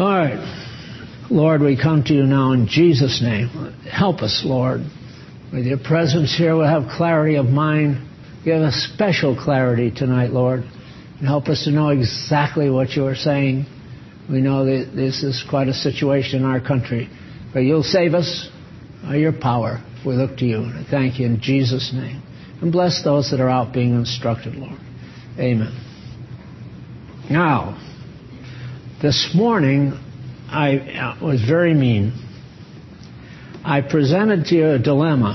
All right. Lord, we come to you now in Jesus' name. Help us, Lord. With your presence here, we'll have clarity of mind. Give us special clarity tonight, Lord. And help us to know exactly what you are saying. We know that this is quite a situation in our country. But you'll save us by your power. We look to you. And I thank you in Jesus' name. And bless those that are out being instructed, Lord. Amen. Now, this morning, I was very mean. I presented to you a dilemma.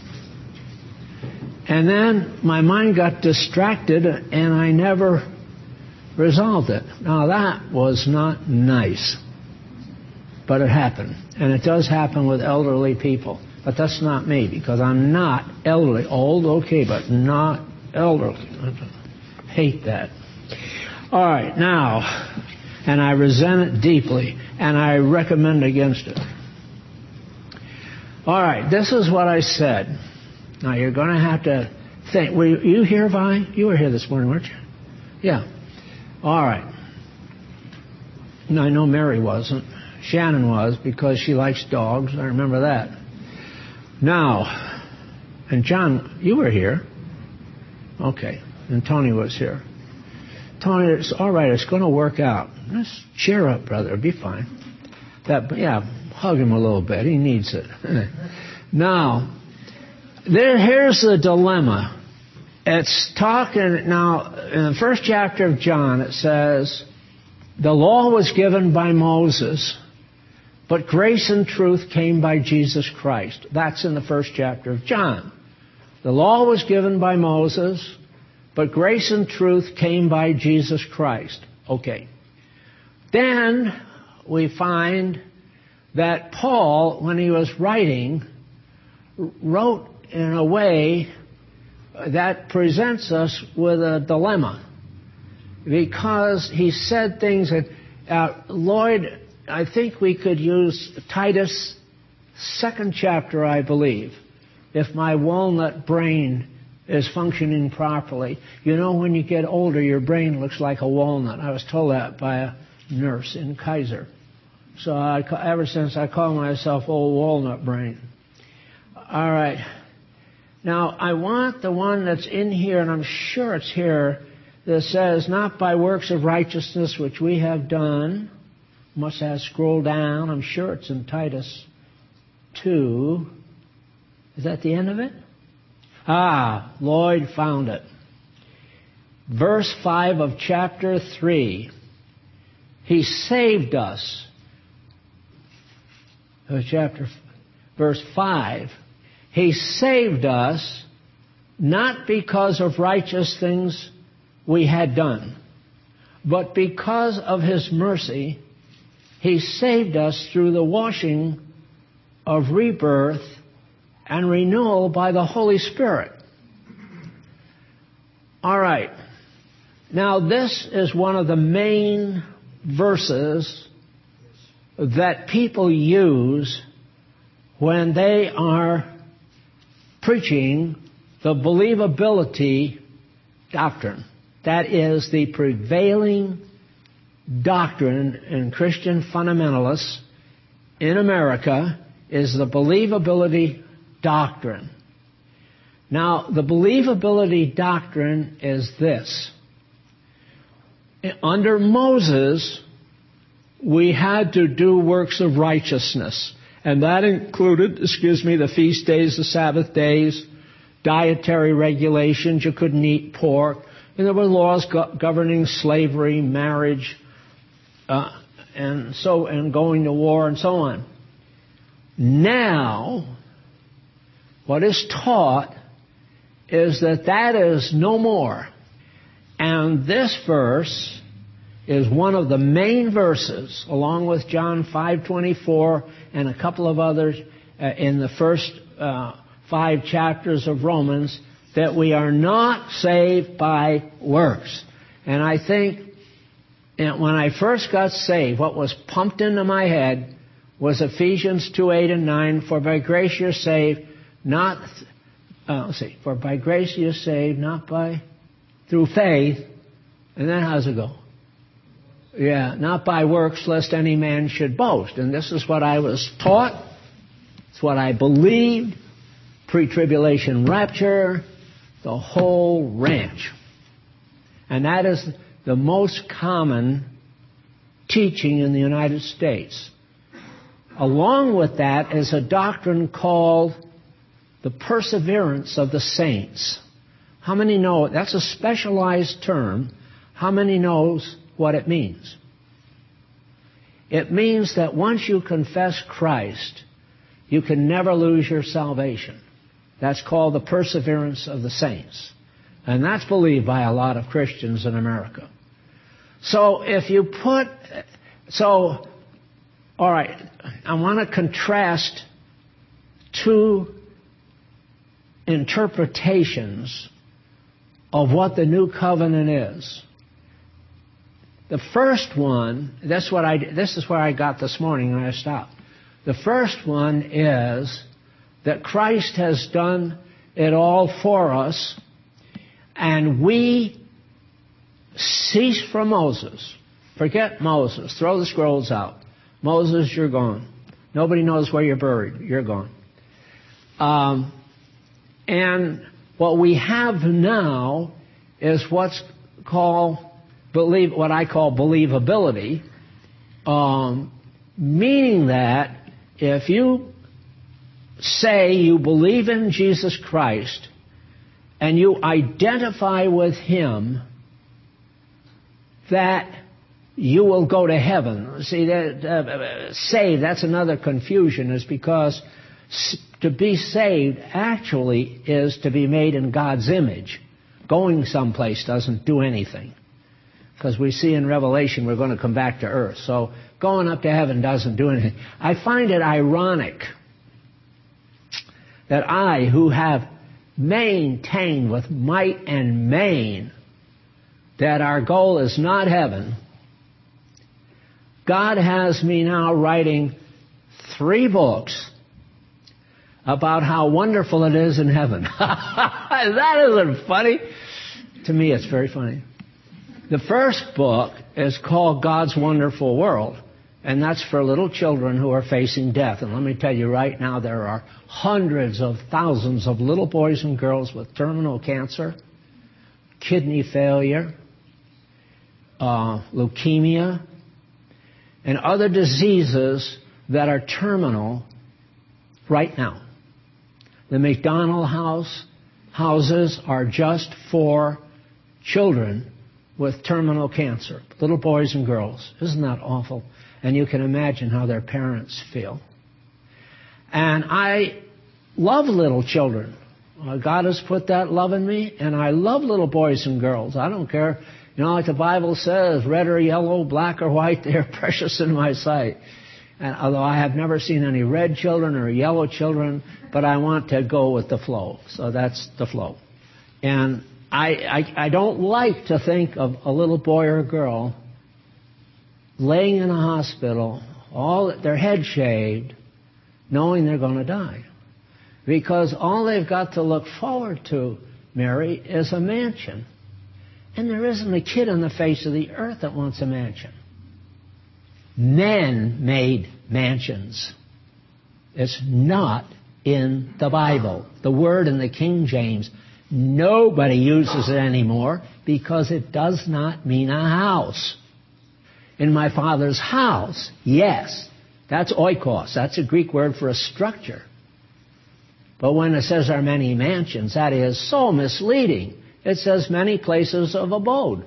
And then my mind got distracted and I never resolved it. Now that was not nice. But it happened. And it does happen with elderly people. But that's not me because I'm not elderly. Old, okay, but not elderly. I hate that. All right, now, and I resent it deeply, and I recommend against it. All right, this is what I said. Now, you're going to have to think. Were you here, Vi? You were here this morning, weren't you? Yeah. All right. And I know Mary wasn't. Shannon was because she likes dogs. I remember that. Now, and John, you were here. Okay. And Tony was here. Tony, it's all right. It's going to work out. Just cheer up, brother. It'll be fine. Hug him a little bit. He needs it. Now, here's the dilemma. It's talking now in the first chapter of John. It says, the law was given by Moses, but grace and truth came by Jesus Christ. That's in the first chapter of John. The law was given by Moses, but grace and truth came by Jesus Christ. Okay. Then we find that Paul, when he was writing, wrote in a way that presents us with a dilemma. Because he said things that, Lloyd, I think we could use Titus, 2nd chapter, I believe, if my walnut brain is functioning properly. You know, when you get older, your brain looks like a walnut. I was told that by a nurse in Kaiser. So ever since I call myself old walnut brain. All right. Now, I want the one that's in here, and I'm sure it's here, that says, not by works of righteousness which we have done. Must have scrolled down. I'm sure it's in Titus 2. Is that the end of it? Lloyd found it. Verse 5 of chapter 3. He saved us. Verse 5. He saved us not because of righteous things we had done, but because of His mercy, He saved us through the washing of rebirth and renewal by the Holy Spirit. All right. Now, this is one of the main verses that people use when they are preaching the believability doctrine. That is the prevailing doctrine in Christian fundamentalists in America is the believability doctrine. Now, the believability doctrine is this. Under Moses, we had to do works of righteousness. And that included, the feast days, the Sabbath days, dietary regulations. You couldn't eat pork. And there were laws governing slavery, marriage, and going to war and so on. Now, what is taught is that is no more. And this verse is one of the main verses, along with John 5:24 and a couple of others in the first 5 chapters of Romans, that we are not saved by works. And I think when I first got saved, what was pumped into my head was Ephesians 2:8 and 9, for by grace you're saved, for by grace you're saved, not by through faith. And then how's it go? Yeah, not by works, lest any man should boast. And this is what I was taught. It's what I believed. Pre-tribulation rapture, the whole ranch. And that is the most common teaching in the United States. Along with that is a doctrine called the perseverance of the saints. How many know? That's a specialized term. How many knows what it means? It means that once you confess Christ, you can never lose your salvation. That's called the perseverance of the saints. And that's believed by a lot of Christians in America. So if you put... all right, I want to contrast two interpretations of what the new covenant is. The first one, this is where I got this morning and I stopped. The first one is that Christ has done it all for us, and we cease from Moses. Forget Moses. Throw the scrolls out. Moses, you're gone. Nobody knows where you're buried. You're gone. And what we have now is what I call believability, meaning that if you say you believe in Jesus Christ and you identify with Him, that you will go to heaven. See, saved, that's another confusion, is because to be saved actually is to be made in God's image. Going someplace doesn't do anything. Because we see in Revelation we're going to come back to earth. So going up to heaven doesn't do anything. I find it ironic that I, who have maintained with might and main that our goal is not heaven, God has me now writing 3 books about how wonderful it is in heaven. That isn't funny. To me, it's very funny. The first book is called God's Wonderful World, and that's for little children who are facing death. And let me tell you right now, there are hundreds of thousands of little boys and girls with terminal cancer, kidney failure, leukemia, and other diseases that are terminal right now. The McDonald houses are just for children with terminal cancer, little boys and girls. Isn't that awful? And you can imagine how their parents feel. And I love little children. God has put that love in me, and I love little boys and girls. I don't care. You know, like the Bible says, red or yellow, black or white, they are precious in my sight. And although I have never seen any red children or yellow children, but I want to go with the flow. So that's the flow. And I don't like to think of a little boy or girl laying in a hospital, their head shaved, knowing they're going to die. Because all they've got to look forward to, Mary, is a mansion. And there isn't a kid on the face of the earth that wants a mansion. Men made mansions. It's not in the Bible. The word in the King James, nobody uses it anymore because it does not mean a house. In my Father's house, yes, that's oikos. That's a Greek word for a structure. But when it says there are many mansions, that is so misleading. It says many places of abode.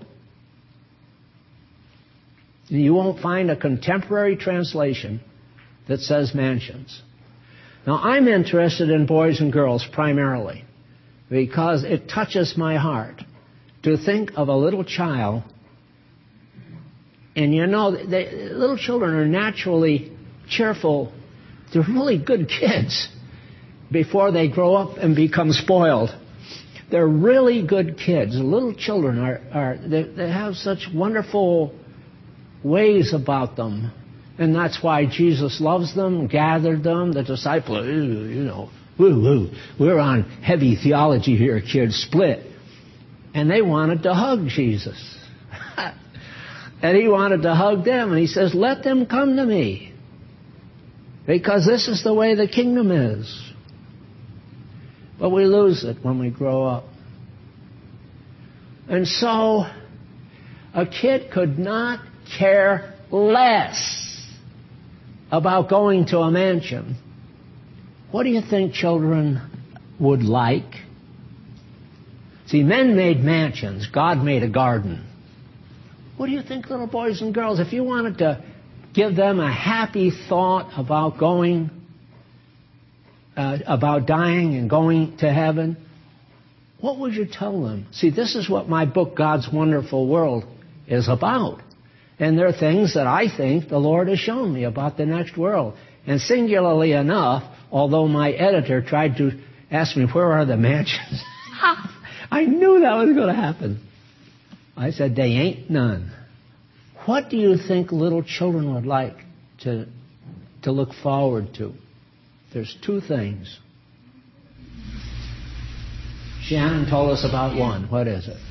You won't find a contemporary translation that says mansions. Now, I'm interested in boys and girls primarily because it touches my heart to think of a little child. And you know, little children are naturally cheerful. They're really good kids before they grow up and become spoiled. They're really good kids. Little children they have such wonderful ways about them. And that's why Jesus loves them, gathered them. The disciples, we're on heavy theology here, kids, split. And they wanted to hug Jesus. And he wanted to hug them. And he says, let them come to me. Because this is the way the kingdom is. But we lose it when we grow up. And so, a kid could not care less about going to a mansion. What do you think children would like? See, men made mansions. God made a garden. What do you think, little boys and girls, if you wanted to give them a happy thought about going, about dying and going to heaven, what would you tell them? See, this is what my book, God's Wonderful World, is about. And there are things that I think the Lord has shown me about the next world. And singularly enough, although my editor tried to ask me, where are the mansions? I knew that was going to happen. I said, they ain't none. What do you think little children would like to look forward to? There's two things. Shannon told us about one. What is it?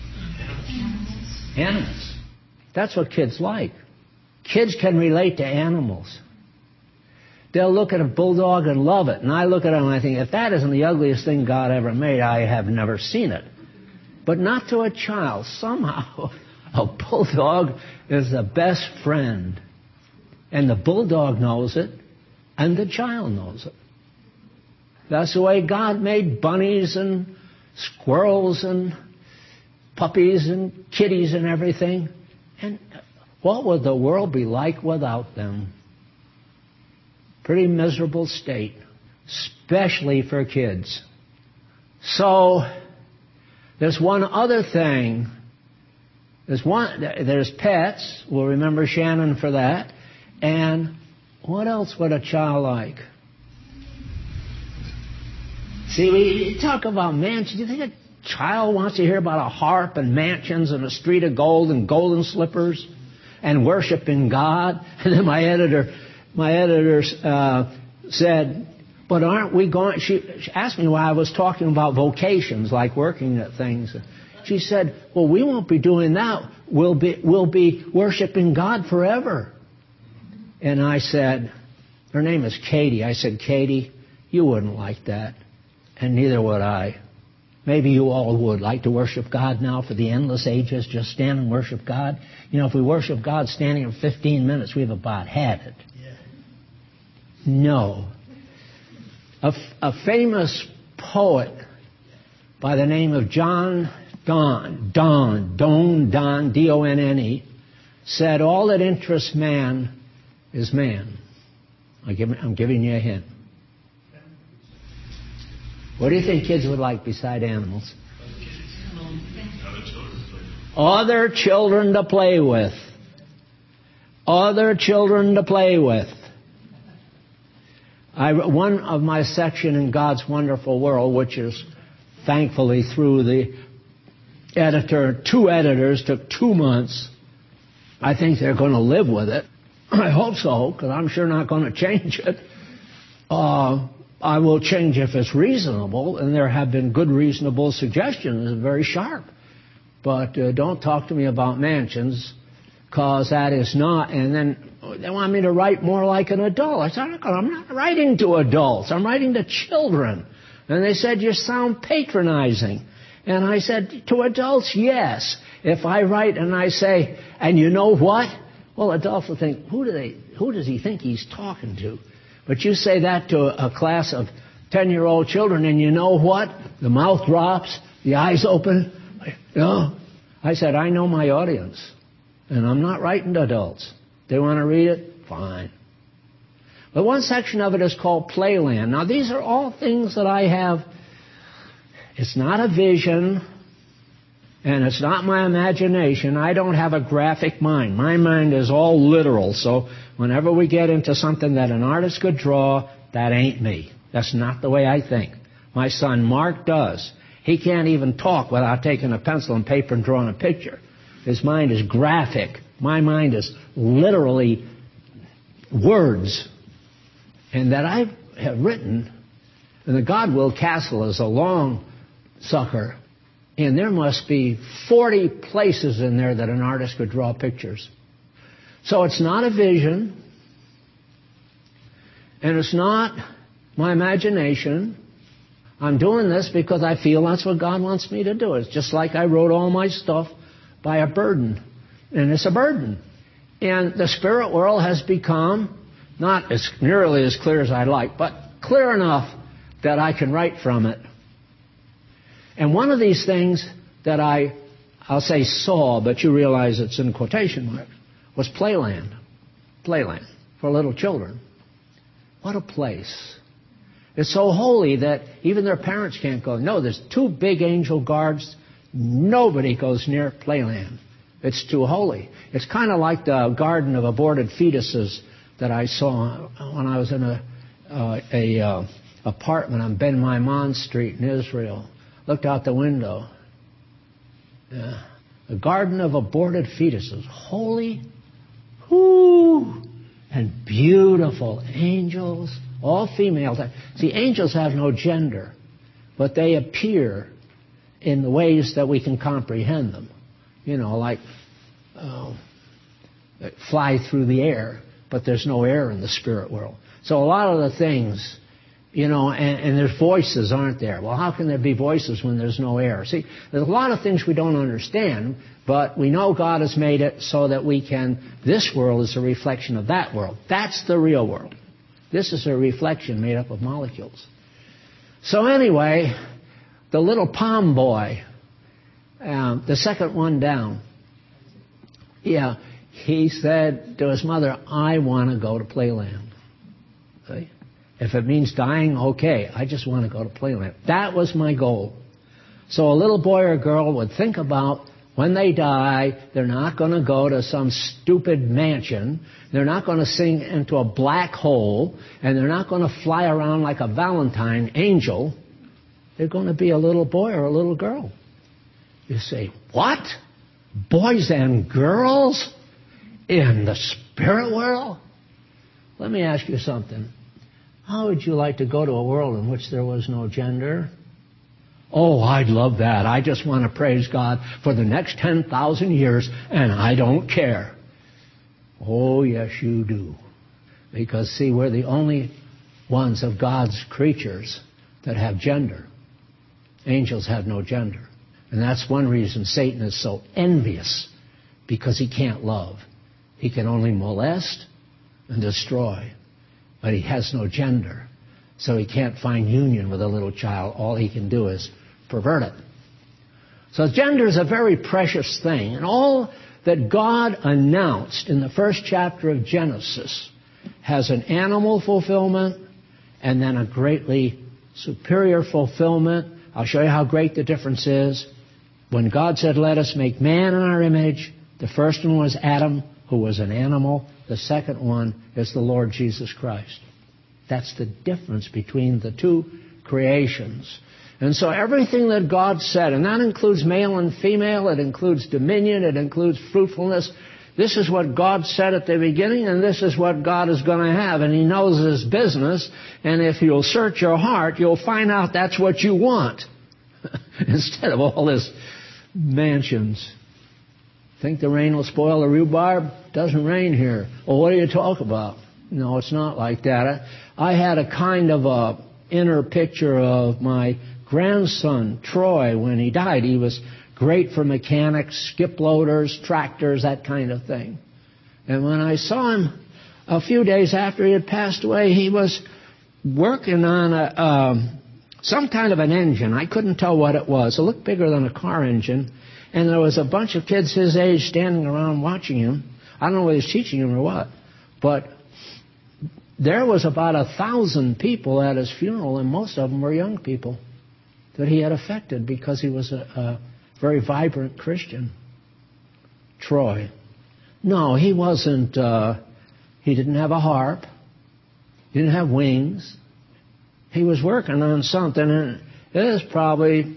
Animals. That's what kids like. Kids can relate to animals. They'll look at a bulldog and love it. And I look at it and I think, if that isn't the ugliest thing God ever made, I have never seen it. But not to a child. Somehow, a bulldog is the best friend. And the bulldog knows it, and the child knows it. That's the way God made bunnies and squirrels and puppies and kitties and everything. And what would the world be like without them? Pretty miserable state, especially for kids. So, there's one other thing. There's pets. We'll remember Shannon for that. And what else would a child like? See, we talk about mansions. Do you think a child wants to hear about a harp and mansions and a street of gold and golden slippers and worshiping God? And then my editor said, but aren't we going... She asked me why I was talking about vocations, like working at things. She said, well, we won't be doing that. We'll be worshiping God forever. And I said, her name is Katie. I said, Katie, you wouldn't like that. And neither would I. Maybe you all would like to worship God now for the endless ages, just stand and worship God. You know, if we worship God standing in 15 minutes, we've about had it. Yeah. No. A famous poet by the name of John Donne, D-O-N-N-E, said, all that interests man is man. I'm giving you a hint. What do you think kids would like beside animals? Other children to play with. Other children to play with. One of my section in God's Wonderful World, which is thankfully through the editor, 2 editors, took 2 months. I think they're going to live with it. I hope so, because I'm sure not going to change it. I will change if it's reasonable, and there have been good reasonable suggestions, very sharp. But don't talk to me about mansions, because that is not. And then they want me to write more like an adult. I said, I'm not writing to adults. I'm writing to children. And they said, you sound patronizing. And I said, to adults, yes. If I write and I say, and you know what? Well, adults will think, who does he think he's talking to? But you say that to a class of 10-year-old children, and you know what? The mouth drops, the eyes open. You know? I said, I know my audience, and I'm not writing to adults. They want to read it? Fine. But one section of it is called Playland. Now, these are all things that I have. It's not a vision, and it's not my imagination. I don't have a graphic mind. My mind is all literal. So whenever we get into something that an artist could draw, that ain't me. That's not the way I think. My son Mark does. He can't even talk without taking a pencil and paper and drawing a picture. His mind is graphic. My mind is literally words. And that I have written, and the God Will Castle is a long sucker. And there must be 40 places in there that an artist could draw pictures. So it's not a vision, and it's not my imagination. I'm doing this because I feel that's what God wants me to do. It's just like I wrote all my stuff by a burden, and it's a burden. And the spirit world has become not as nearly as clear as I'd like, but clear enough that I can write from it. And one of these things that I'll say saw, but you realize it's in quotation marks, was Playland. Playland for little children. What a place. It's so holy that even their parents can't go. No, there's 2 big angel guards. Nobody goes near Playland. It's too holy. It's kind of like the garden of aborted fetuses that I saw when I was in a apartment on Ben Maimon Street in Israel. Looked out the window. Yeah. A garden of aborted fetuses. Holy. Whoo! And beautiful angels. All female. See, angels have no gender, but they appear in the ways that we can comprehend them. You know, like fly through the air, but there's no air in the spirit world. So a lot of the things, you know, and there's voices, aren't there? Well, how can there be voices when there's no air? See, there's a lot of things we don't understand, but we know God has made it so that we can, this world is a reflection of that world. That's the real world. This is a reflection made up of molecules. So anyway, the little palm boy, the second one down, yeah, he said to his mother, I want to go to Playland. See? If it means dying, okay, I just want to go to Playland. That was my goal. So a little boy or girl would think about when they die, they're not going to go to some stupid mansion. They're not going to sink into a black hole. And they're not going to fly around like a Valentine angel. They're going to be a little boy or a little girl. You say, what? Boys and girls in the spirit world? Let me ask you something. How would you like to go to a world in which there was no gender? Oh, I'd love that. I just want to praise God for the next 10,000 years, and I don't care. Oh, yes, you do. Because, see, we're the only ones of God's creatures that have gender. Angels have no gender. And that's one reason Satan is so envious, because he can't love. He can only molest and destroy. But he has no gender. So he can't find union with a little child. All he can do is pervert it. So gender is a very precious thing. And all that God announced in the first chapter of Genesis has an animal fulfillment and then a greatly superior fulfillment. I'll show you how great the difference is. When God said, let us make man in our image, the first one was Adam, who was an animal. The second one is the Lord Jesus Christ. That's the difference between the two creations. And so everything that God said, and that includes male and female, it includes dominion, it includes fruitfulness. This is what God said at the beginning, and this is what God is going to have. And He knows His business. And if you'll search your heart, you'll find out that's what you want. Instead of all this mansions. Think the rain will spoil the rhubarb? Doesn't rain here. Well, what do you talk about? No, it's not like that. I had a kind of a inner picture of my grandson, Troy, when he died. He was great for mechanics, skip loaders, tractors, that kind of thing. And when I saw him a few days after he had passed away, he was working on some kind of an engine. I couldn't tell what it was. It looked bigger than a car engine. And there was a bunch of kids his age standing around watching him. I don't know whether he was teaching him or what. But there was about 1,000 people at his funeral, and most of them were young people that he had affected because he was a very vibrant Christian. Troy. No, he wasn't, he didn't have a harp. He didn't have wings. He was working on something, and it was probably,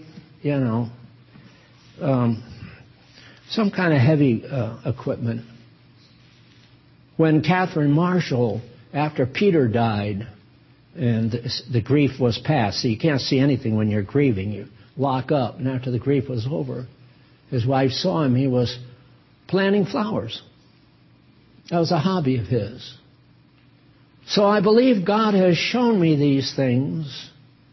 some kind of heavy equipment. When Catherine Marshall, after Peter died, and the grief was past, so you can't see anything when you're grieving. You lock up. And after the grief was over, his wife saw him. He was planting flowers. That was a hobby of his. So I believe God has shown me these things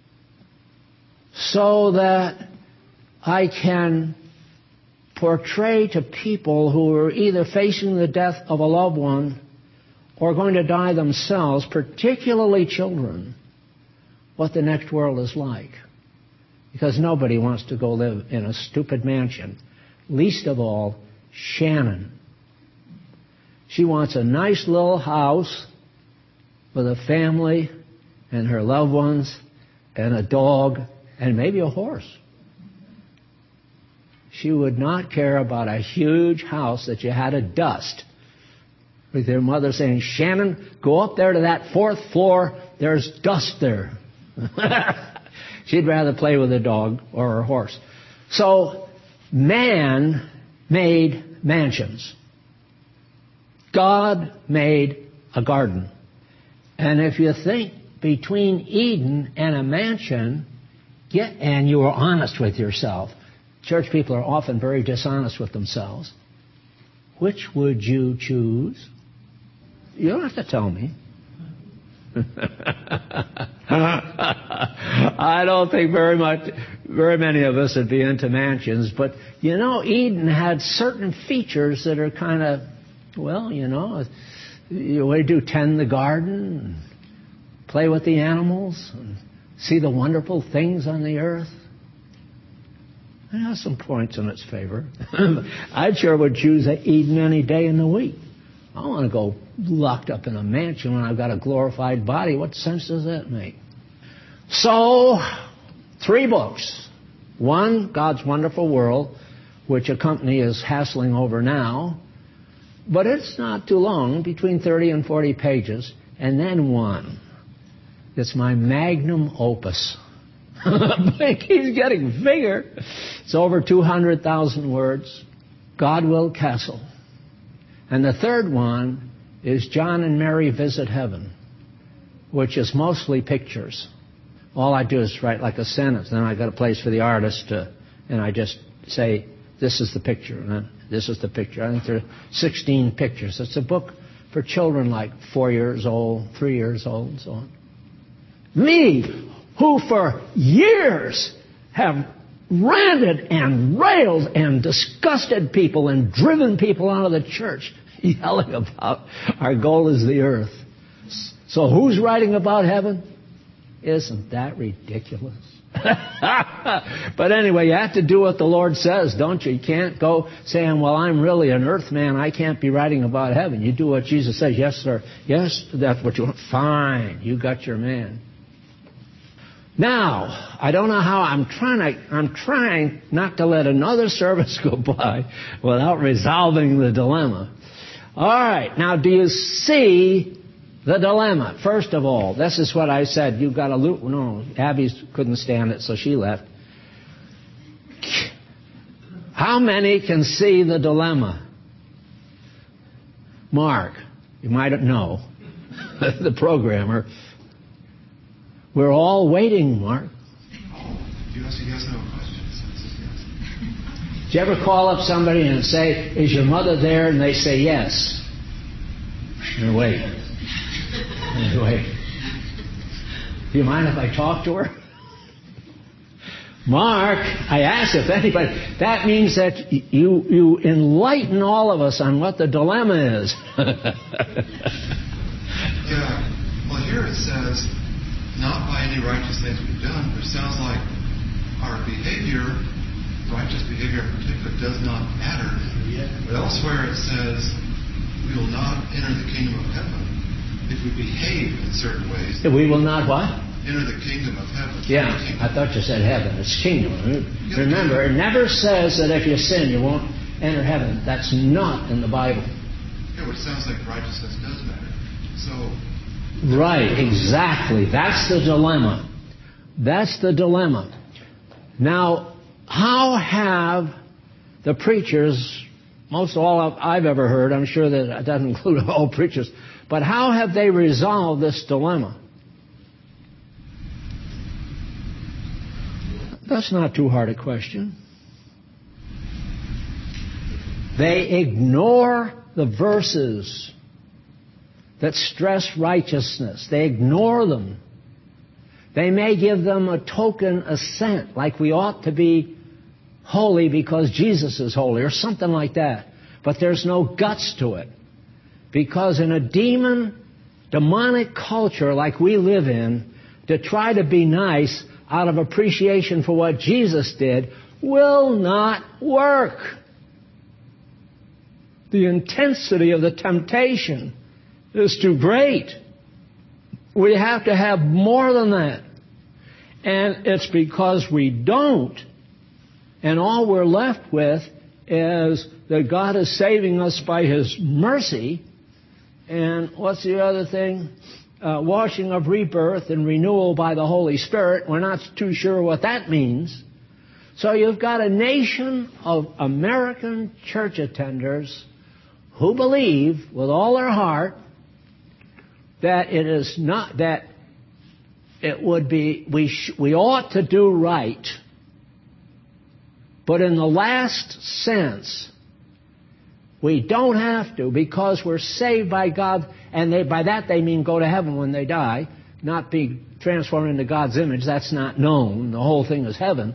so that I can portray to people who are either facing the death of a loved one or going to die themselves, particularly children, what the next world is like. Because nobody wants to go live in a stupid mansion. Least of all, Shannon. She wants a nice little house with a family and her loved ones and a dog and maybe a horse. She would not care about a huge house that you had to dust. With your mother saying, Shannon, go up there to that 4th floor. There's dust there. She'd rather play with a dog or a horse. So man made mansions. God made a garden. And if you think between Eden and a mansion, and you are honest with yourself, church people are often very dishonest with themselves. Which would you choose? You don't have to tell me. I don't think very many of us would be into mansions, but you know, Eden had certain features that are kind of, well, you know, we do tend the garden, play with the animals, and see the wonderful things on the earth. It has some points in its favor. I sure would choose Eden any day in the week. I don't want to go locked up in a mansion when I've got a glorified body. What sense does that make? So, 3 books. 1, God's Wonderful World, which a company is hassling over now. But it's not too long, between 30 and 40 pages. And then 1. It's my magnum opus. It keeps getting bigger. It's over 200,000 words. Godwill Castle. And the 3rd one is John and Mary Visit Heaven, which is mostly pictures. All I do is write like a sentence. Then I got a place for the artist to, and I just say, this is the picture, and then this is the picture. I think there are 16 pictures. It's a book for children like 4 years old, 3 years old, and so on. Me, who for years have ranted and railed and disgusted people and driven people out of the church, yelling about our goal is the earth. So who's writing about heaven? Isn't that ridiculous? But anyway, you have to do what the Lord says, don't you? You can't go saying, well, I'm really an earth man. I can't be writing about heaven. You do what Jesus says. Yes, sir. Yes, that's what you want. Fine. You got your man. Now, I don't know how I'm trying not to let another service go by without resolving the dilemma. All right. Now, do you see the dilemma? First of all, this is what I said. You've got a loop. No, Abby couldn't stand it, so she left. How many can see the dilemma? Mark, you might know, the programmer. We're all waiting, Mark. You ask a yes or no question. Yes. Did you ever call up somebody and say, is your mother there? And they say yes. And wait. And wait. Do you mind if I talk to her? Mark, I asked if anybody. That means that you enlighten all of us on what the dilemma is. Yeah. Well, here it says, not by any righteous things we've done, but it sounds like our behavior, righteous behavior in particular, does not matter. But elsewhere it says, we will not enter the kingdom of heaven if we behave in certain ways. We will not what? Enter the kingdom of heaven. Yeah, I thought you said heaven. It's kingdom. Remember, it never says that if you sin, you won't enter heaven. That's not in the Bible. Yeah, which sounds like righteousness does matter. So... Right, exactly. That's the dilemma. That's the dilemma. Now, how have the preachers, most all I've ever heard, I'm sure that doesn't include all preachers, but how have they resolved this dilemma? That's not too hard a question. They ignore the verses that stress righteousness. They ignore them. They may give them a token assent, like we ought to be holy because Jesus is holy, or something like that. But there's no guts to it. Because in a demonic culture like we live in, to try to be nice out of appreciation for what Jesus did will not work. The intensity of the temptation is too great. We have to have more than that. And it's because we don't. And all we're left with is that God is saving us by His mercy. And what's the other thing? Washing of rebirth and renewal by the Holy Spirit. We're not too sure what that means. So you've got a nation of American church attenders who believe with all their heart that it is not, that it would be, we ought to do right. But in the last sense, we don't have to, because we're saved by God, and by that they mean go to heaven when they die, not be transformed into God's image. That's not known. The whole thing is heaven.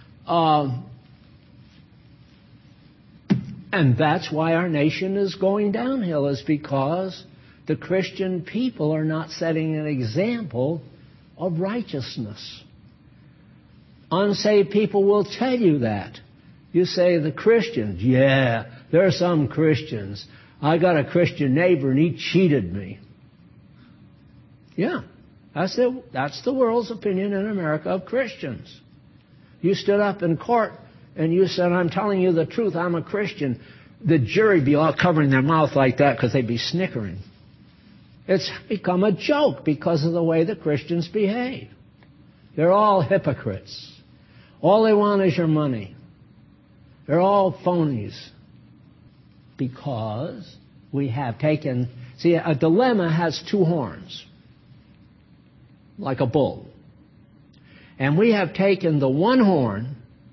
And that's why our nation is going downhill, is because the Christian people are not setting an example of righteousness. Unsaved people will tell you that. You say the Christians, yeah, there are some Christians. I got a Christian neighbor and he cheated me. Yeah, that's the world's opinion in America of Christians. You stood up in court and you said, I'm telling you the truth, I'm a Christian. The jury would be all covering their mouth like that because they'd be snickering. It's become a joke because of the way the Christians behave. They're all hypocrites. All they want is your money. They're all phonies. Because we have taken... See, a dilemma has two horns, like a bull. And we have taken the one horn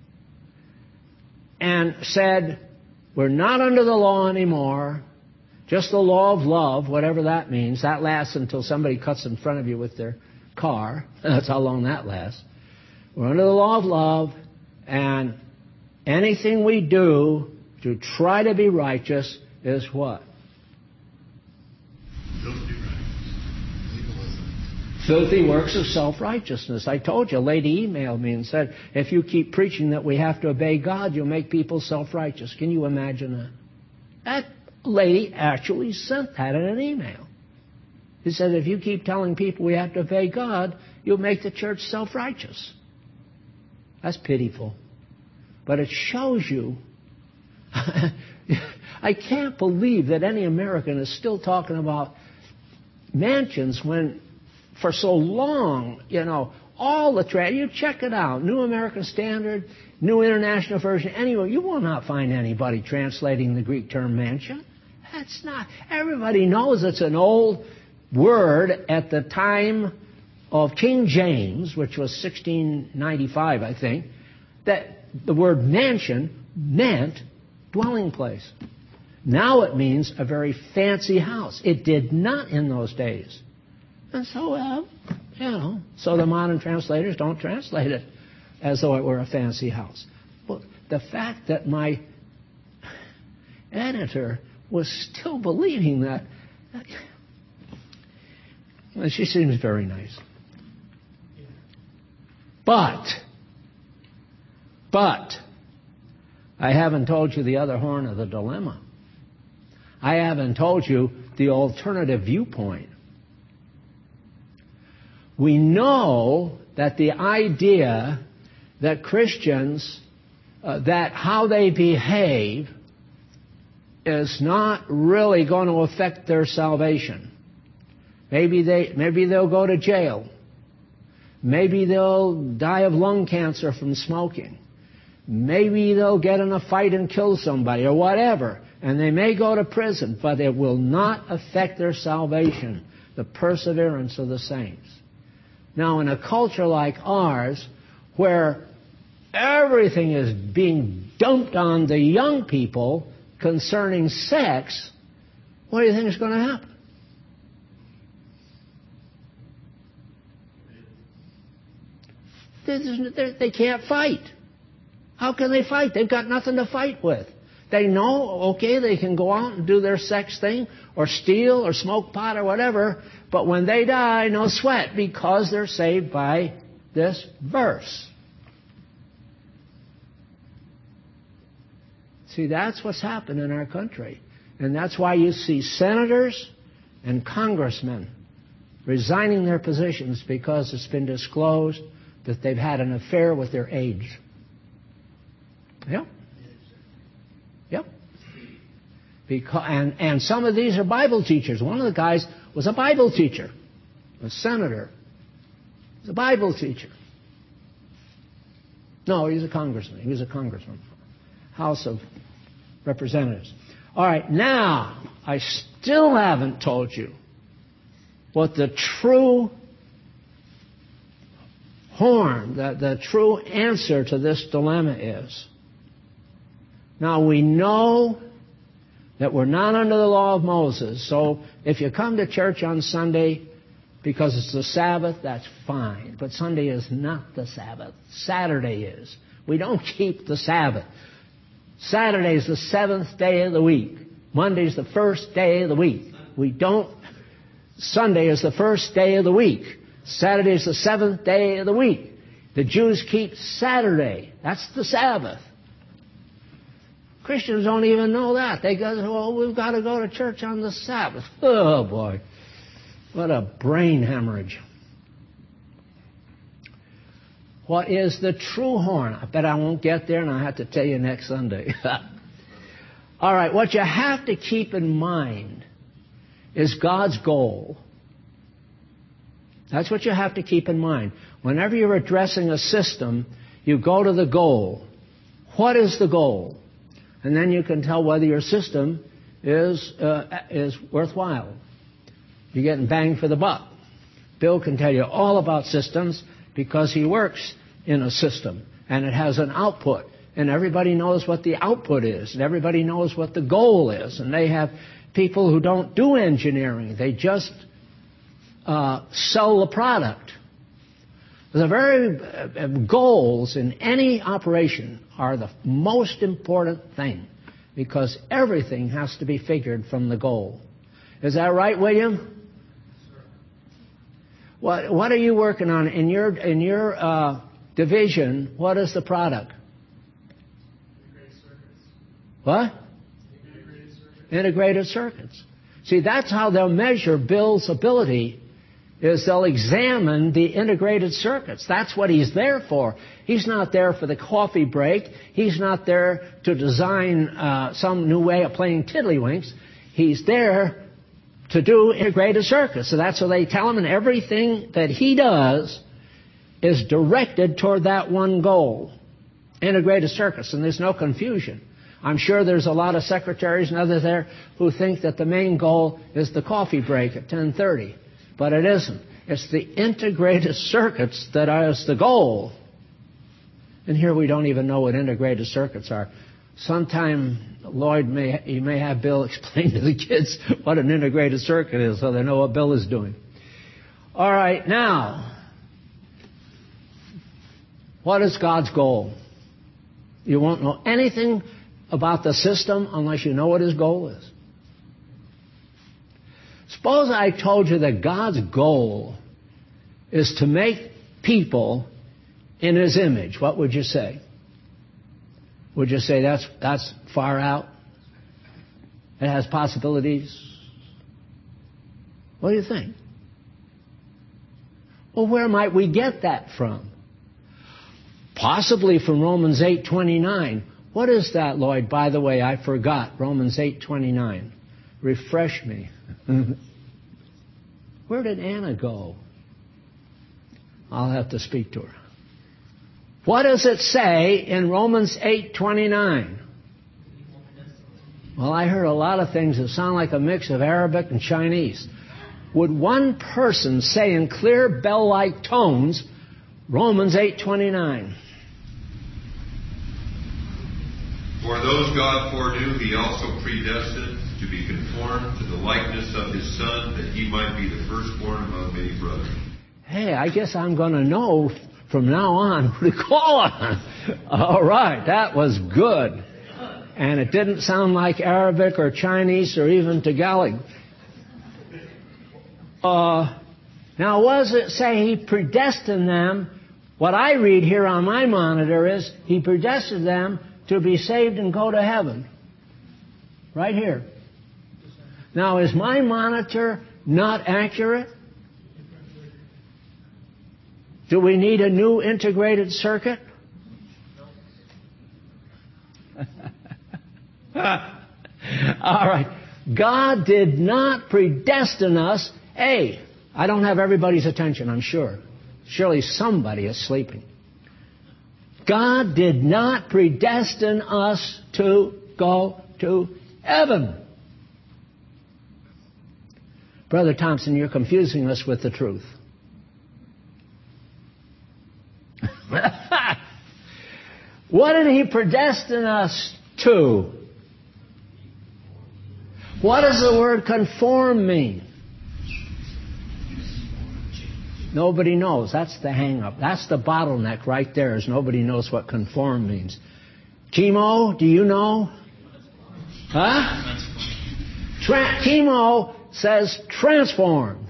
and said, we're not under the law anymore, just the law of love, whatever that means. That lasts until somebody cuts in front of you with their car. That's how long that lasts. We're under the law of love, and anything we do to try to be righteous is what? Filthy works of self-righteousness. I told you, a lady emailed me and said, if you keep preaching that we have to obey God, you'll make people self-righteous. Can you imagine that? That lady actually sent that in an email. He said, if you keep telling people we have to obey God, you'll make the church self-righteous. That's pitiful. But it shows you, I can't believe that any American is still talking about mansions when for so long, all the you check it out, New American Standard, New International Version, anyway, you will not find anybody translating the Greek term mansion. That's not, everybody knows it's an old word at the time of King James, which was 1695, I think, that the word mansion meant dwelling place. Now it means a very fancy house. It did not in those days. And so, so the modern translators don't translate it as though it were a fancy house. But the fact that my editor was still believing that, well, she seems very nice. But, I haven't told you the other horn of the dilemma. I haven't told you the alternative viewpoint. We know that the idea that Christians, that how they behave is not really going to affect their salvation. Maybe they'll go to jail. Maybe they'll die of lung cancer from smoking. Maybe they'll get in a fight and kill somebody or whatever. And they may go to prison, but it will not affect their salvation, the perseverance of the saints. Now, in a culture like ours, where everything is being dumped on the young people concerning sex, what do you think is going to happen? They can't fight. How can they fight? They've got nothing to fight with. They know, okay, they can go out and do their sex thing, or steal, or smoke pot, or whatever, but when they die, no sweat, because they're saved by this verse. See, that's what's happened in our country. And that's why you see senators and congressmen resigning their positions, because it's been disclosed that they've had an affair with their aides. Yep. Yep. And some of these are Bible teachers. One of the guys was a Bible teacher, a senator. He's a Bible teacher. No, he's a congressman. He was a congressman. House of Representatives. All right, now, I still haven't told you what the true horn, the true answer to this dilemma is. Now, we know that we're not under the law of Moses, so if you come to church on Sunday because it's the Sabbath, that's fine. But Sunday is not the Sabbath. Saturday is. We don't keep the Sabbath. Saturday is the 7th day of the week. Monday is the first day of the week. Sunday is the first day of the week. Saturday is the 7th day of the week. The Jews keep Saturday. That's the Sabbath. Christians don't even know that. They go, well, we've got to go to church on the Sabbath. Oh, boy. What a brain hemorrhage. What is the true horn? I bet I won't get there, and I'll have to tell you next Sunday. All right, what you have to keep in mind is God's goal. That's what you have to keep in mind. Whenever you're addressing a system, you go to the goal. What is the goal? And then you can tell whether your system is worthwhile. You're getting bang for the buck. Bill can tell you all about systems because he works in a system and it has an output. And everybody knows what the output is. And everybody knows what the goal is. And they have people who don't do engineering. They just sell the product. The very goals in any operation are the most important thing because everything has to be figured from the goal. Is that right, William? What are you working on in your division? What is the product? Integrated circuits. What? Integrated circuits. Integrated circuits. See, that's how they'll measure Bill's ability. Is they'll examine the integrated circuits. That's what he's there for. He's not there for the coffee break. He's not there to design some new way of playing tiddlywinks. He's there to do integrated circuits. So that's what they tell him, and everything that he does is directed toward that one goal. Integrated circuits, and there's no confusion. I'm sure there's a lot of secretaries and others there who think that the main goal is the coffee break at 10:30. But it isn't. It's the integrated circuits that is the goal. And here we don't even know what integrated circuits are. Sometime Lloyd may have Bill explain to the kids what an integrated circuit is so they know what Bill is doing. All right, now, what is God's goal? You won't know anything about the system unless you know what his goal is. Suppose I told you that God's goal is to make people in his image. What would you say? Would you say that's far out? It has possibilities? What do you think? Well, where might we get that from? Possibly from Romans 8:29. What is that, Lloyd? By the way, I forgot. Romans 8:29. Refresh me. Where did Anna go? I'll have to speak to her. What does it say in Romans 8:29? Well, I heard a lot of things that sound like a mix of Arabic and Chinese. Would one person say in clear bell-like tones, Romans 8:29? For those God foreknew, He also predestined to be conformed to the likeness of His Son, that He might be the firstborn among many brethren. Hey, I guess I'm going to know from now on who to call on. All right, that was good. And it didn't sound like Arabic or Chinese or even Tagalog. Now, what does it say? He predestined them. What I read here on my monitor is He predestined them to be saved and go to heaven. Right here. Now, is my monitor not accurate? Do we need a new integrated circuit? All right. God did not predestine us. Hey, I don't have everybody's attention, I'm sure. Surely somebody is sleeping. God did not predestine us to go to heaven. Brother Thompson, you're confusing us with the truth. What did He predestine us to? What does the word conform mean? Nobody knows. That's the hang-up. That's the bottleneck right there, is nobody knows what conform means. Chemo, do you know? Huh? Chemo says transform.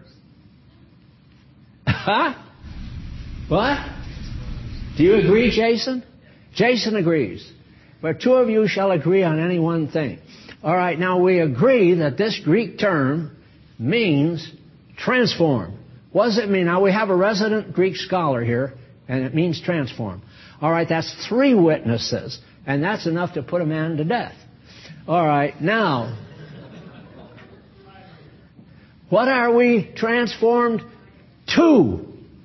Huh? What? Do you agree, Jason? Jason agrees. But two of you shall agree on any one thing. All right, now we agree that this Greek term means transform. What does it mean? Now we have a resident Greek scholar here, and it means transform. All right, that's 3 witnesses, and that's enough to put a man to death. All right, now, what are we transformed to?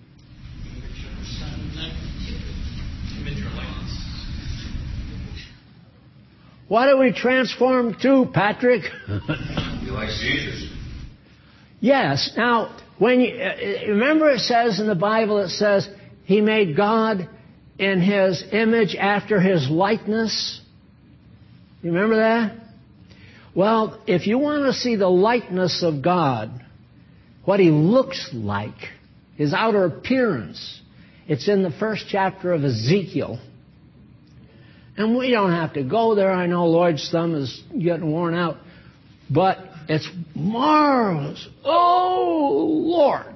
What are we transformed to, Patrick? Be like Jesus. Yes. Now, when you remember, it says in the Bible, it says He made God in His image after His likeness. You remember that? Well, if you want to see the likeness of God, what He looks like, His outer appearance, it's in the first chapter of Ezekiel. And we don't have to go there. I know Lloyd's thumb is getting worn out. But it's marvelous. Oh, Lord.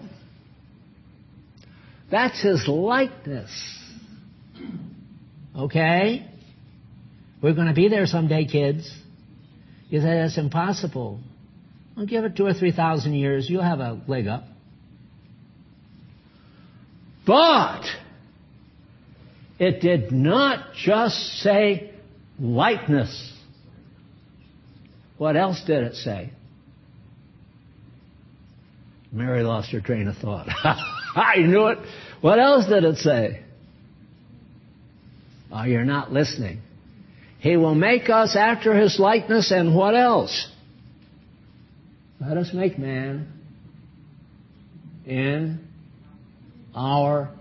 That's His likeness. Okay? We're going to be there someday, kids. You say that's impossible. Well, give it 2,000 or 3,000 years. You'll have a leg up. But it did not just say likeness. What else did it say? Mary lost her train of thought. I knew it. What else did it say? Oh, you're not listening. He will make us after His likeness, and what else? Let us make man in our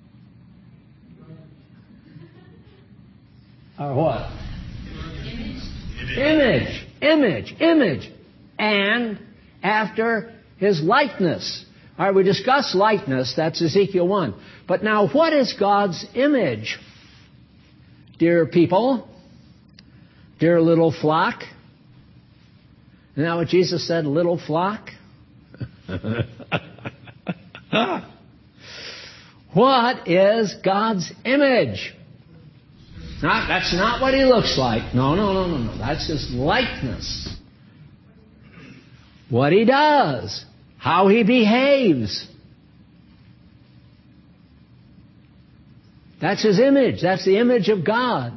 what? Image. And after His likeness. All right, we discussed likeness. That's Ezekiel 1. But now, what is God's image? Dear people, dear little flock. Isn't that what Jesus said, little flock? What is God's image? That's not what He looks like. No. That's His likeness. What He does. How He behaves. That's His image. That's the image of God.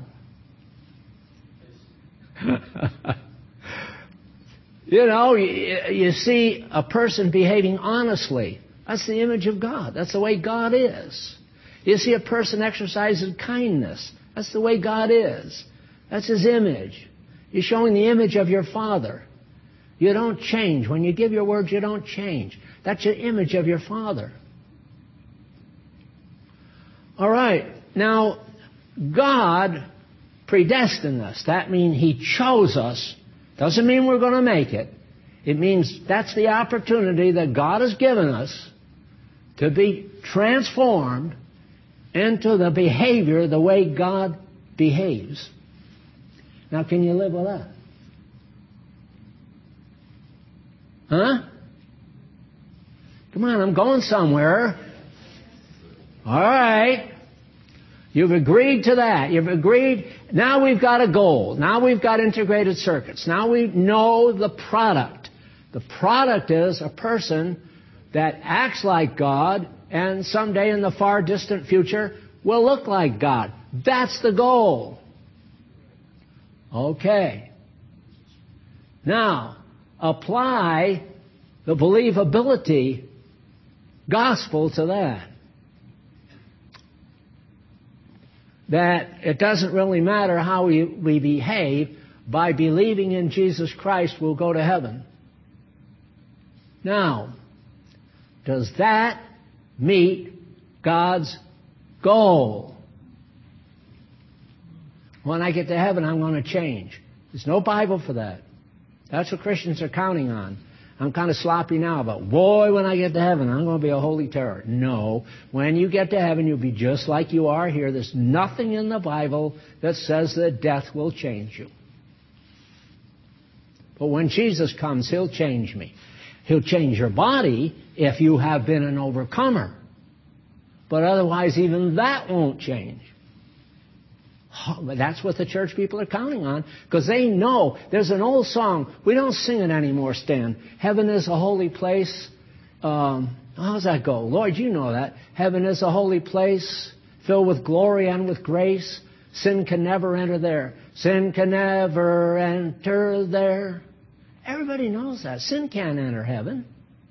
You know, you see a person behaving honestly. That's the image of God. That's the way God is. You see a person exercising kindness. That's the way God is. That's His image. You're showing the image of your Father. You don't change. When you give your word, you don't change. That's your image of your Father. All right. Now, God predestined us. That means He chose us. Doesn't mean we're going to make it. It means that's the opportunity that God has given us to be transformed into the behavior the way God behaves. Now, can you live with that? Huh? Come on, I'm going somewhere. All right. You've agreed to that. You've agreed. Now we've got a goal. Now we've got integrated circuits. Now we know the product. The product is a person that acts like God and someday in the far distant future will look like God. That's the goal. Okay. Now, apply the believability gospel to that. That it doesn't really matter how we behave. By believing in Jesus Christ, we'll go to heaven. Now, does that meet God's goal? When I get to heaven, I'm going to change. There's no Bible for that. That's what Christians are counting on. I'm kind of sloppy now, but boy, when I get to heaven, I'm going to be a holy terror. No. When you get to heaven, you'll be just like you are here. There's nothing in the Bible that says that death will change you. But when Jesus comes, He'll change me. He'll change your body if you have been an overcomer. But otherwise, even that won't change. That's what the church people are counting on, because they know. There's an old song. We don't sing it anymore, Stan. Heaven is a holy place. How does that go? Lord, you know that. Heaven is a holy place filled with glory and with grace. Sin can never enter there. Sin can never enter there. Everybody knows that. Sin can't enter heaven.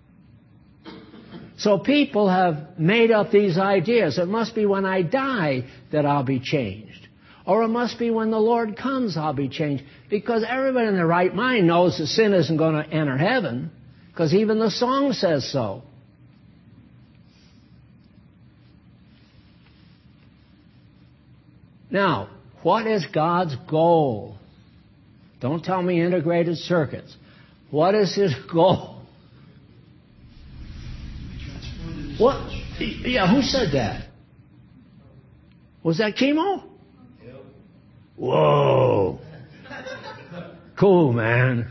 So people have made up these ideas. It must be when I die that I'll be changed. Or it must be when the Lord comes I'll be changed. Because everybody in their right mind knows that sin isn't going to enter heaven. Because even the song says so. Now, what is God's goal? Don't tell me integrated circuits. What is His goal? What? Yeah, who said that? Was that Chemo? Whoa. Cool, man.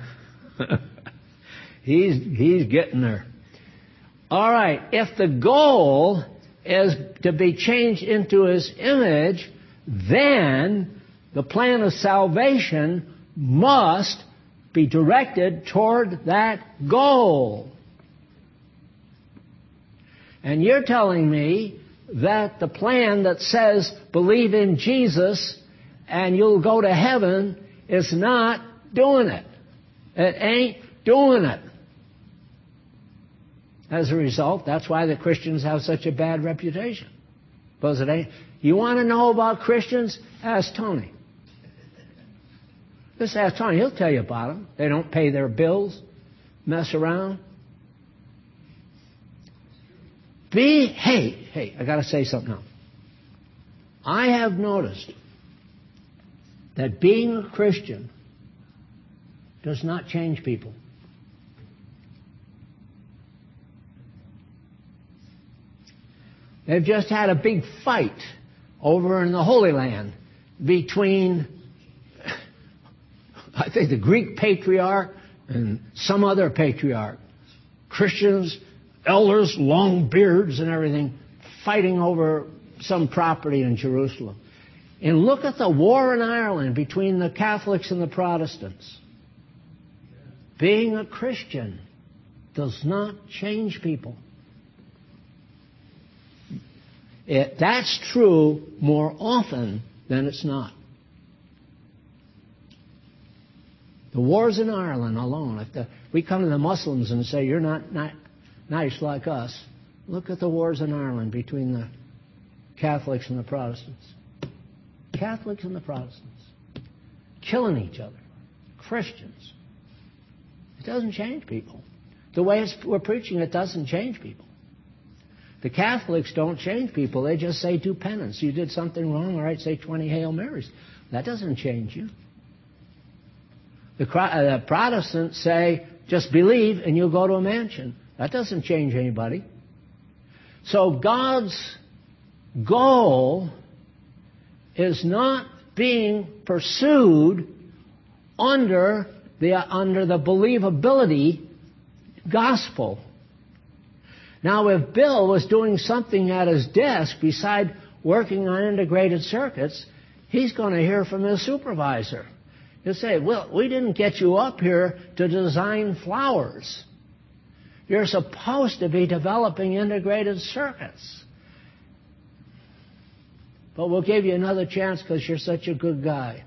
He's getting there. All right. If the goal is to be changed into His image, then the plan of salvation must be directed toward that goal. And you're telling me that the plan that says believe in Jesus and you'll go to heaven is not doing it. It ain't doing it. As a result, that's why the Christians have such a bad reputation. Because it ain't. You want to know about Christians? Ask Tony. Just ask Tony. He'll tell you about them. They don't pay their bills, mess around. Hey, I got to say something else. I have noticed that being a Christian does not change people. They've just had a big fight over in the Holy Land between, I think, the Greek patriarch and some other patriarch. Christians, elders, long beards and everything, fighting over some property in Jerusalem. And look at the war in Ireland between the Catholics and the Protestants. Being a Christian does not change people. That's true more often than it's not. The wars in Ireland alone, if we come to the Muslims and say, you're not nice like us, look at the wars in Ireland between the Catholics and the Protestants. Catholics and the Protestants. Killing each other. Christians. It doesn't change people. The way we're preaching it doesn't change people. The Catholics don't change people. They just say do penance. You did something wrong, all right, say 20 Hail Marys. That doesn't change you. The Protestants say, just believe and you'll go to a mansion. That doesn't change anybody. So God's goal is not being pursued under the believability gospel. Now, if Bill was doing something at his desk beside working on integrated circuits, he's going to hear from his supervisor. He'll say, well, we didn't get you up here to design flowers. You're supposed to be developing integrated circuits. But we'll give you another chance because you're such a good guy.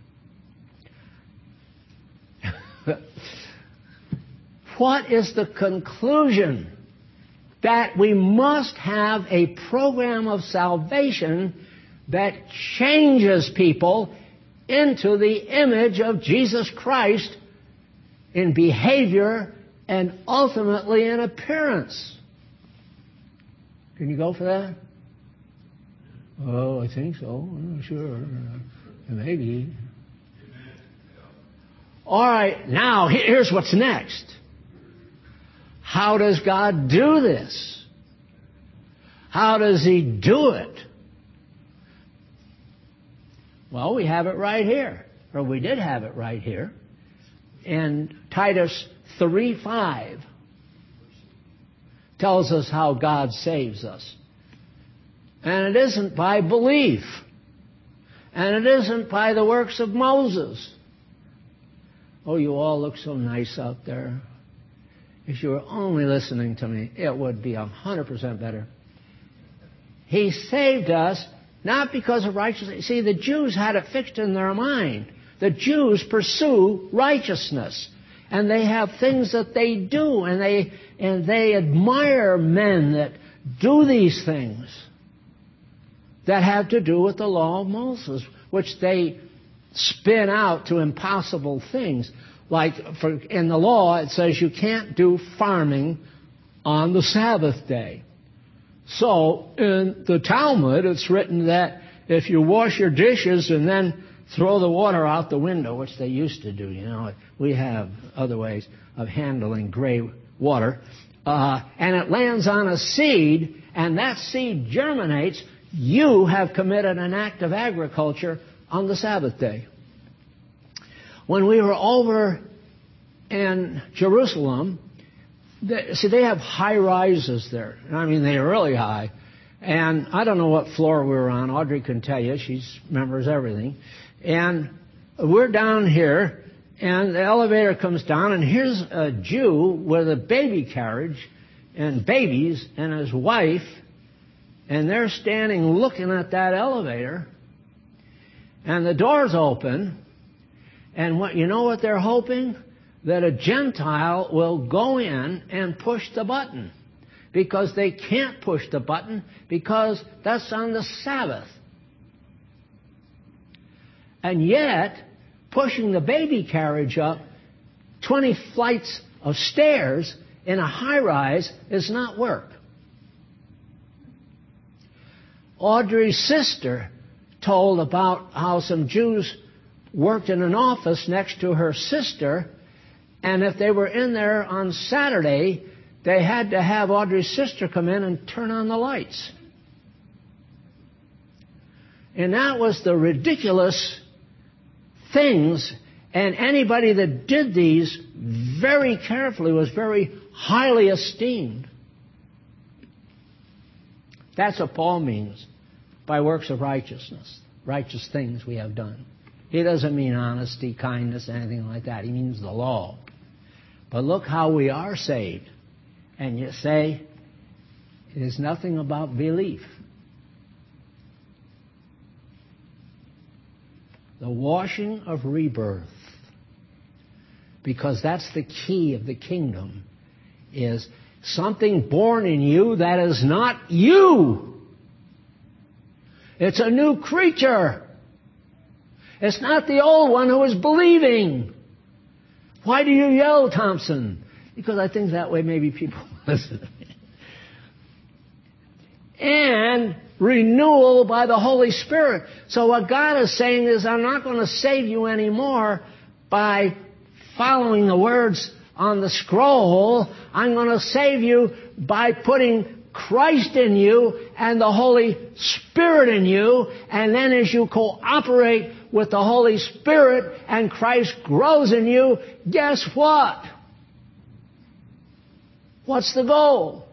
What is the conclusion? That we must have a program of salvation that changes people into the image of Jesus Christ in behavior and ultimately in appearance. Can you go for that? Oh, I think so. I'm not sure. Maybe. All right, now here's what's next. How does God do this? How does He do it? Well, we have it right here. Or we did have it right here. And Titus 3:5 tells us how God saves us. And it isn't by belief. And it isn't by the works of Moses. Oh, you all look so nice out there. If you were only listening to me, it would be 100% better. He saved us not because of righteousness. See, the Jews had it fixed in their mind. The Jews pursue righteousness. And they have things that they do. And they admire men that do these things that have to do with the law of Moses, which they spin out to impossible things. Like in the law, it says you can't do farming on the Sabbath day. So in the Talmud, it's written that if you wash your dishes and then throw the water out the window, which they used to do, you know, we have other ways of handling gray water, and it lands on a seed, and that seed germinates, you have committed an act of agriculture on the Sabbath day. When we were over in Jerusalem, they have high rises there. I mean, they're really high. And I don't know what floor we were on. Audrey can tell you. She remembers everything. And we're down here, and the elevator comes down, and here's a Jew with a baby carriage and babies and his wife, and they're standing looking at that elevator, and the door's open. And you know what they're hoping? That a Gentile will go in and push the button. Because they can't push the button because that's on the Sabbath. And yet, pushing the baby carriage up 20 flights of stairs in a high-rise is not work. Audrey's sister told about how some Jews worked in an office next to her sister, and if they were in there on Saturday, they had to have Audrey's sister come in and turn on the lights. And that was the ridiculous things, and anybody that did these very carefully was very highly esteemed. That's what Paul means by works of righteousness, righteous things we have done. He doesn't mean honesty, kindness, anything like that. He means the law. But look how we are saved. And you say, it is nothing about belief. The washing of rebirth, because that's the key of the kingdom, is something born in you that is not you. It's a new creature. It's not the old one who is believing. Why do you yell, Thompson? Because I think that way maybe people listen. And renewal by the Holy Spirit. So what God is saying is, I'm not going to save you anymore by following the words on the scroll. I'm going to save you by putting Christ in you and the Holy Spirit in you. And then as you cooperate with the Holy Spirit and Christ grows in you, guess what? What's the goal?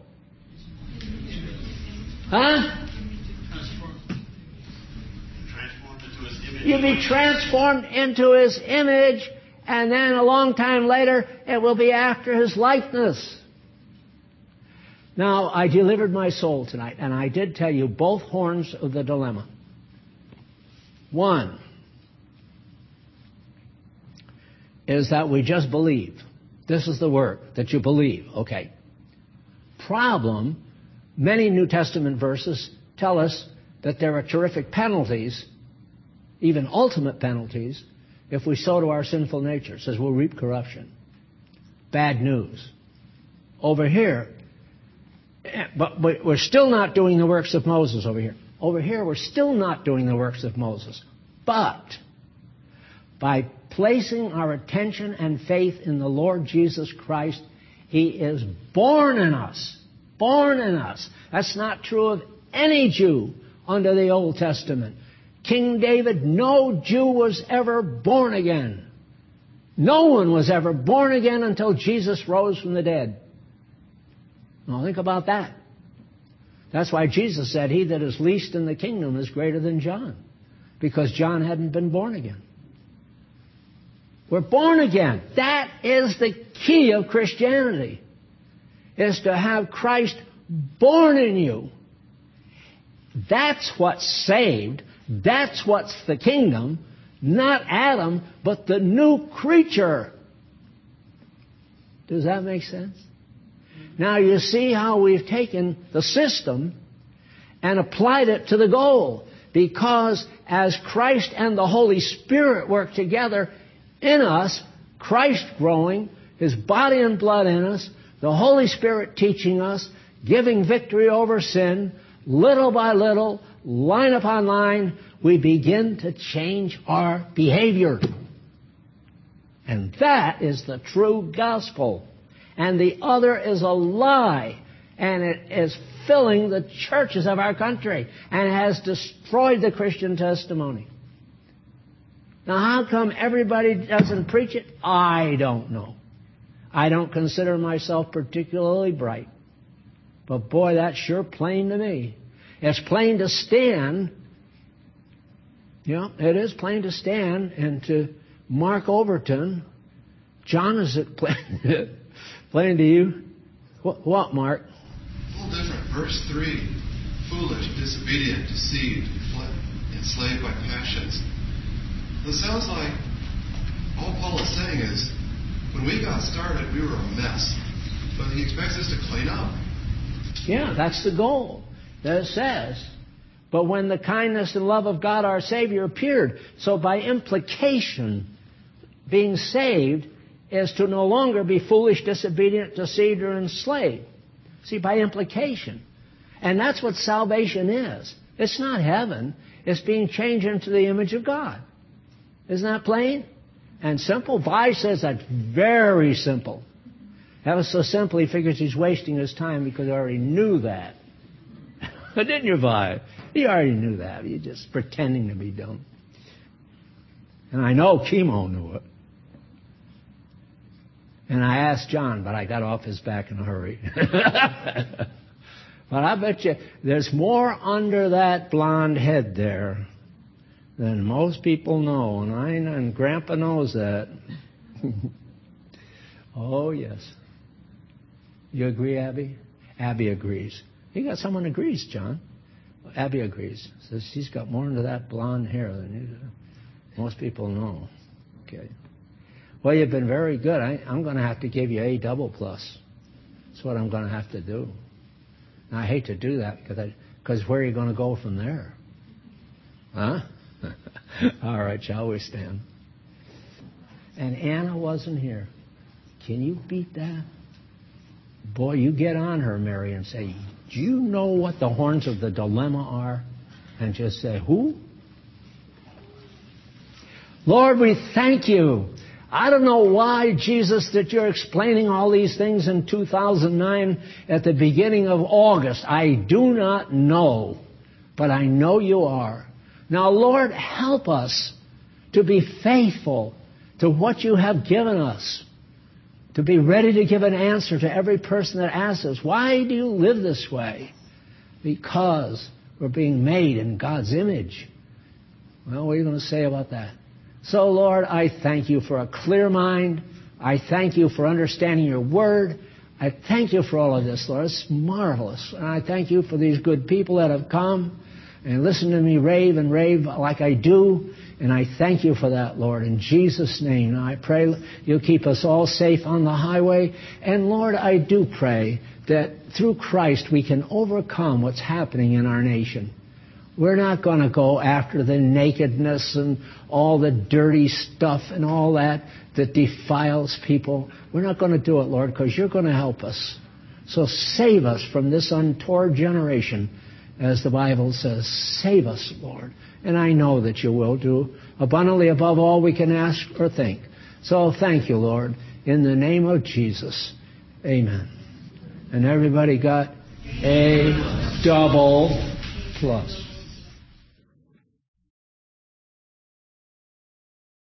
Huh? You'll be transformed into His image, and then a long time later, it will be after His likeness. Now, I delivered my soul tonight, and I did tell you both horns of the dilemma. One is that we just believe. This is the work, that you believe. Okay. Problem, many New Testament verses tell us that there are terrific penalties, even ultimate penalties, if we sow to our sinful nature. It says we'll reap corruption. Bad news. Over here, but we're still not doing the works of Moses over here. Over here, we're still not doing the works of Moses. But by placing our attention and faith in the Lord Jesus Christ, He is born in us. Born in us. That's not true of any Jew under the Old Testament. King David, no Jew was ever born again. No one was ever born again until Jesus rose from the dead. Now think about that. That's why Jesus said, he that is least in the kingdom is greater than John. Because John hadn't been born again. We're born again. That is the key of Christianity. Is to have Christ born in you. That's what's saved. That's what's the kingdom. Not Adam, but the new creature. Does that make sense? Now you see how we've taken the system and applied it to the goal. Because as Christ and the Holy Spirit work together in us, Christ growing, His body and blood in us, the Holy Spirit teaching us, giving victory over sin, little by little, line upon line, we begin to change our behavior. And that is the true gospel. And the other is a lie. And it is filling the churches of our country. And has destroyed the Christian testimony. Now, how come everybody doesn't preach it? I don't know. I don't consider myself particularly bright. But boy, that's sure plain to me. It's plain to Stan. Yeah, it is plain to Stan and to Mark Overton. John, is it plain, plain to you? What, Mark? A little different. Verse 3. Foolish, disobedient, deceived, enslaved by passions. It sounds like all Paul is saying is, when we got started, we were a mess. But he expects us to clean up. Yeah, that's the goal. That it says, but when the kindness and love of God our Savior appeared. So by implication, being saved is to no longer be foolish, disobedient, deceived, or enslaved. See, by implication. And that's what salvation is. It's not heaven. It's being changed into the image of God. Isn't that plain? And simple? Vi says that's very simple. That was so simple he figures he's wasting his time because he already knew that. Didn't you, Vi? You already knew that. You're just pretending to be dumb. And I know Chemo knew it. And I asked John, but I got off his back in a hurry. But I bet you there's more under that blonde head there than most people know. And Grandpa knows that. Oh, yes. You agree, Abby? Abby agrees. You got someone who agrees, John. Abby agrees. Says she's got more into that blonde hair than you do. Most people know. Okay. Well, you've been very good. I'm going to have to give you A++. That's what I'm going to have to do. Now, I hate to do that because where are you going to go from there? Huh? All right, shall we stand? And Anna wasn't here. Can you beat that? Boy, you get on her, Mary, and say, do you know what the horns of the dilemma are? And just say, who? Lord, we thank you. I don't know why, Jesus, that you're explaining all these things in 2009 at the beginning of August. I do not know, but I know you are. Now, Lord, help us to be faithful to what you have given us, to be ready to give an answer to every person that asks us, why do you live this way? Because we're being made in God's image. Well, what are you going to say about that? So, Lord, I thank you for a clear mind. I thank you for understanding your word. I thank you for all of this, Lord. It's marvelous. And I thank you for these good people that have come and listened to me rave and rave like I do. And I thank you for that, Lord, in Jesus' name. Now, I pray you'll keep us all safe on the highway. And, Lord, I do pray that through Christ we can overcome what's happening in our nation. We're not going to go after the nakedness and all the dirty stuff and all that defiles people. We're not going to do it, Lord, because you're going to help us. So save us from this untoward generation, as the Bible says. Save us, Lord. And I know that you will do abundantly above all we can ask or think. So thank you, Lord, in the name of Jesus. Amen. And everybody got a double plus.